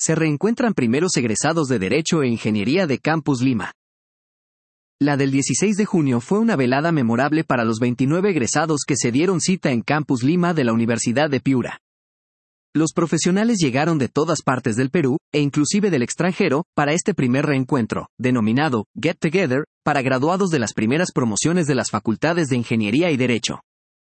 se reencuentran primeros egresados de Derecho e Ingeniería de Campus Lima. La del 16 de junio fue una velada memorable para los 29 egresados que se dieron cita en Campus Lima de la Universidad de Piura. Los profesionales llegaron de todas partes del Perú, e inclusive del extranjero, para este primer reencuentro, denominado Get Together, para graduados de las primeras promociones de las facultades de Ingeniería y Derecho.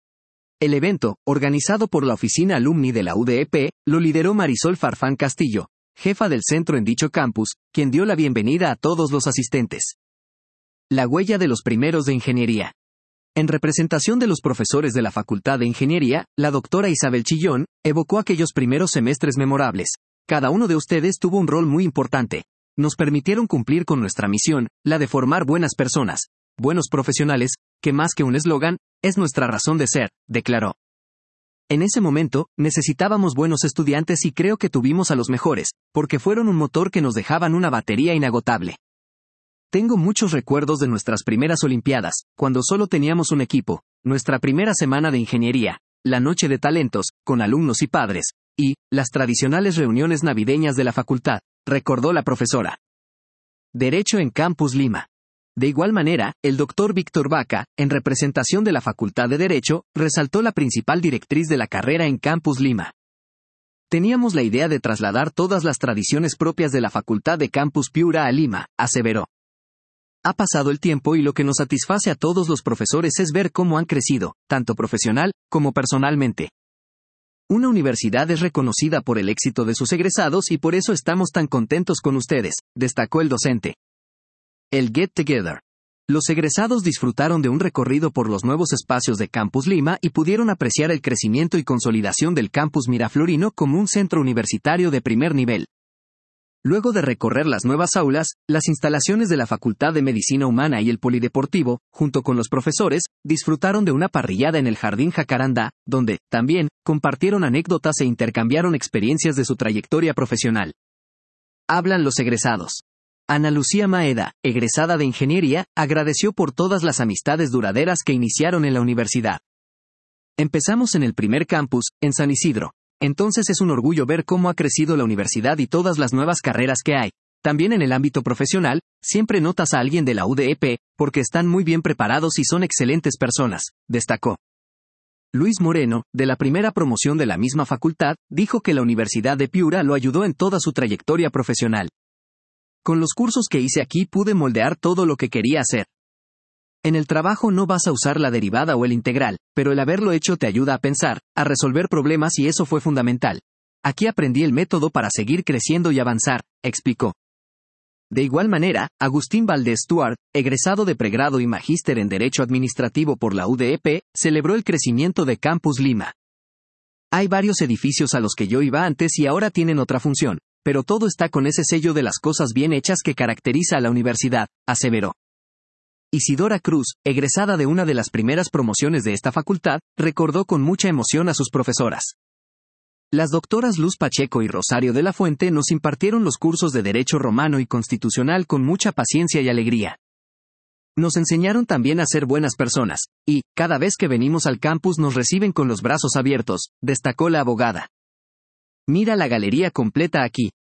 El evento, organizado por la Oficina Alumni de la UDEP, lo lideró Marisol Farfán Castillo, jefa del centro en dicho campus, quien dio la bienvenida a todos los asistentes. La huella de los primeros de Ingeniería. En representación de los profesores de la Facultad de Ingeniería, la doctora Isabel Chillón evocó aquellos primeros semestres memorables. Cada uno de ustedes tuvo un rol muy importante. Nos permitieron cumplir con nuestra misión, la de formar buenas personas, buenos profesionales, que más que un eslogan, es nuestra razón de ser, declaró. En ese momento, necesitábamos buenos estudiantes y creo que tuvimos a los mejores, porque fueron un motor que nos dejaban una batería inagotable. Tengo muchos recuerdos de nuestras primeras Olimpiadas, cuando solo teníamos un equipo, nuestra primera semana de ingeniería, la noche de talentos, con alumnos y padres, y las tradicionales reuniones navideñas de la facultad, recordó la profesora. Derecho en Campus Lima. De igual manera, el doctor Víctor Vaca, en representación de la Facultad de Derecho, resaltó la principal directriz de la carrera en Campus Lima. Teníamos la idea de trasladar todas las tradiciones propias de la Facultad de Campus Piura a Lima, aseveró. Ha pasado el tiempo y lo que nos satisface a todos los profesores es ver cómo han crecido, tanto profesional como personalmente. Una universidad es reconocida por el éxito de sus egresados y por eso estamos tan contentos con ustedes, destacó el docente. El Get Together. Los egresados disfrutaron de un recorrido por los nuevos espacios de Campus Lima y pudieron apreciar el crecimiento y consolidación del Campus Miraflorino como un centro universitario de primer nivel. Luego de recorrer las nuevas aulas, las instalaciones de la Facultad de Medicina Humana y el Polideportivo, junto con los profesores, disfrutaron de una parrillada en el Jardín Jacarandá, donde, también, compartieron anécdotas e intercambiaron experiencias de su trayectoria profesional. Hablan los egresados. Ana Lucía Maeda, egresada de Ingeniería, agradeció por todas las amistades duraderas que iniciaron en la universidad. Empezamos en el primer campus, en San Isidro. Entonces es un orgullo ver cómo ha crecido la universidad y todas las nuevas carreras que hay. También en el ámbito profesional, siempre notas a alguien de la UDEP, porque están muy bien preparados y son excelentes personas, destacó. Luis Moreno, de la primera promoción de la misma facultad, dijo que la Universidad de Piura lo ayudó en toda su trayectoria profesional. Con los cursos que hice aquí pude moldear todo lo que quería hacer. En el trabajo no vas a usar la derivada o el integral, pero el haberlo hecho te ayuda a pensar, a resolver problemas y eso fue fundamental. Aquí aprendí el método para seguir creciendo y avanzar, explicó. De igual manera, Agustín Valdés Stuart, egresado de pregrado y magíster en Derecho Administrativo por la UDEP, celebró el crecimiento de Campus Lima. Hay varios edificios a los que yo iba antes y ahora tienen otra función, pero todo está con ese sello de las cosas bien hechas que caracteriza a la universidad, aseveró. Isidora Cruz, egresada de una de las primeras promociones de esta facultad, recordó con mucha emoción a sus profesoras. Las doctoras Luz Pacheco y Rosario de la Fuente nos impartieron los cursos de Derecho Romano y Constitucional con mucha paciencia y alegría. Nos enseñaron también a ser buenas personas, y, cada vez que venimos al campus nos reciben con los brazos abiertos, destacó la abogada. Mira la galería completa aquí.